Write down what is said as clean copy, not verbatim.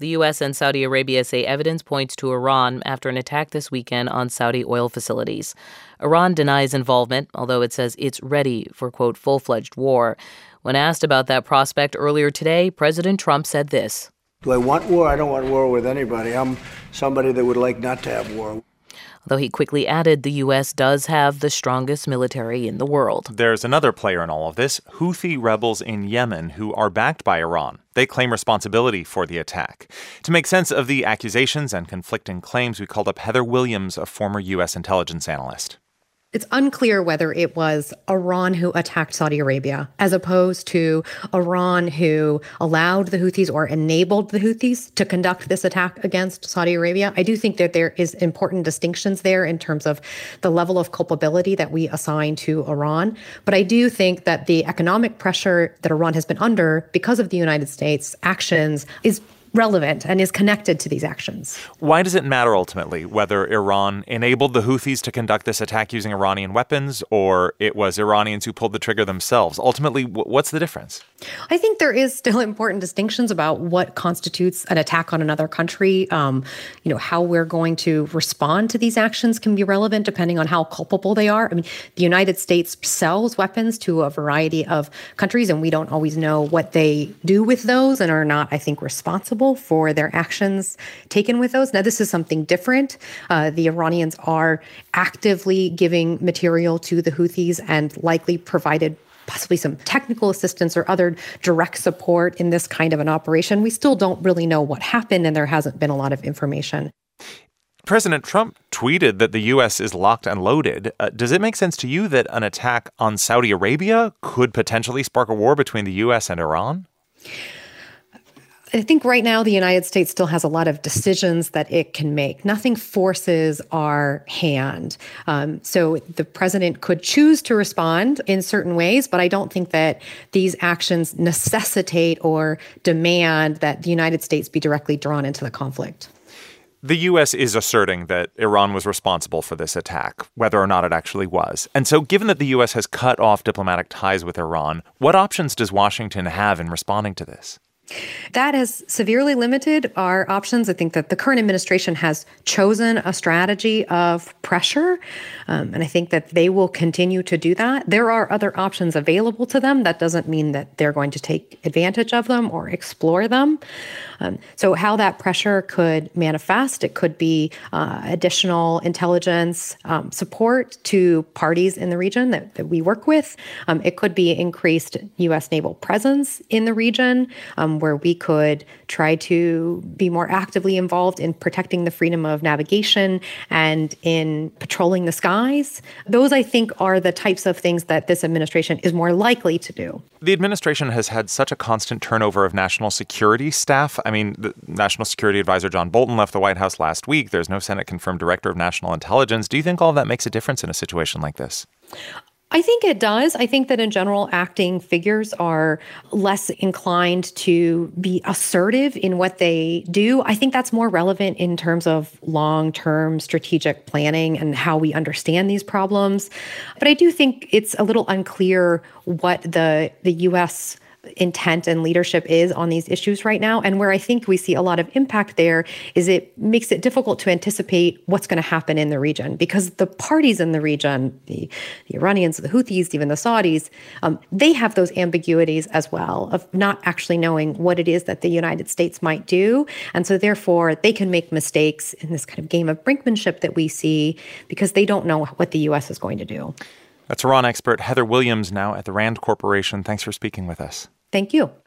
The U.S. and Saudi Arabia say evidence points to Iran after an attack this weekend on Saudi oil facilities. Iran denies involvement, although it says it's ready for, quote, full-fledged war. When asked about that prospect earlier today, President Trump said this. Do I want war? I don't want war with anybody. I'm somebody that would like not to have war. Though he quickly added the U.S. does have the strongest military in the world. There's another player in all of this, Houthi rebels in Yemen who are backed by Iran. They claim responsibility for the attack. To make sense of the accusations and conflicting claims, we called up Heather Williams, a former U.S. intelligence analyst. It's unclear whether it was Iran who attacked Saudi Arabia, as opposed to Iran who allowed the Houthis or enabled the Houthis to conduct this attack against Saudi Arabia. I do think that there is important distinctions there in terms of the level of culpability that we assign to Iran. But I do think that the economic pressure that Iran has been under because of the United States' actions is relevant and is connected to these actions. Why does it matter ultimately whether Iran enabled the Houthis to conduct this attack using Iranian weapons or it was Iranians who pulled the trigger themselves? Ultimately, what's the difference? I think there is still important distinctions about what constitutes an attack on another country. How we're going to respond to these actions can be relevant depending on how culpable they are. I mean, the United States sells weapons to a variety of countries, and we don't always know what they do with those and are not, I think, responsible for their actions taken with those. Now, this is something different. The Iranians are actively giving material to the Houthis and likely provided possibly some technical assistance or other direct support in this kind of an operation. We still don't really know what happened, and there hasn't been a lot of information. President Trump tweeted that the U.S. is locked and loaded. Does it make sense to you that an attack on Saudi Arabia could potentially spark a war between the U.S. and Iran? I think right now the United States still has a lot of decisions that it can make. Nothing forces our hand. So the president could choose to respond in certain ways, but I don't think that these actions necessitate or demand that the United States be directly drawn into the conflict. The U.S. is asserting that Iran was responsible for this attack, whether or not it actually was. And so given that the U.S. has cut off diplomatic ties with Iran, what options does Washington have in responding to this? That has severely limited our options. I think that the current administration has chosen a strategy of pressure, and I think that they will continue to do that. There are other options available to them. That doesn't mean that they're going to take advantage of them or explore them. So how that pressure could manifest, it could be additional intelligence support to parties in the region that we work with. It could be increased U.S. naval presence in the region, where we could try to be more actively involved in protecting the freedom of navigation and in patrolling the skies. Those, I think, are the types of things that this administration is more likely to do. The administration has had such a constant turnover of national security staff. I mean, the National Security Advisor John Bolton left the White House last week. There's no Senate-confirmed director of national intelligence. Do you think all of that makes a difference in a situation like this? I think it does. I think that in general, acting figures are less inclined to be assertive in what they do. I think that's more relevant in terms of long-term strategic planning and how we understand these problems. But I do think it's a little unclear what the U.S. intent and leadership is on these issues right now. And where I think we see a lot of impact there is it makes it difficult to anticipate what's going to happen in the region, because the parties in the region, the Iranians, the Houthis, even the Saudis, they have those ambiguities as well of not actually knowing what it is that the United States might do. And so therefore, they can make mistakes in this kind of game of brinkmanship that we see because they don't know what the U.S. is going to do. That's Iran expert Heather Williams, now at the Rand Corporation. Thanks for speaking with us. Thank you.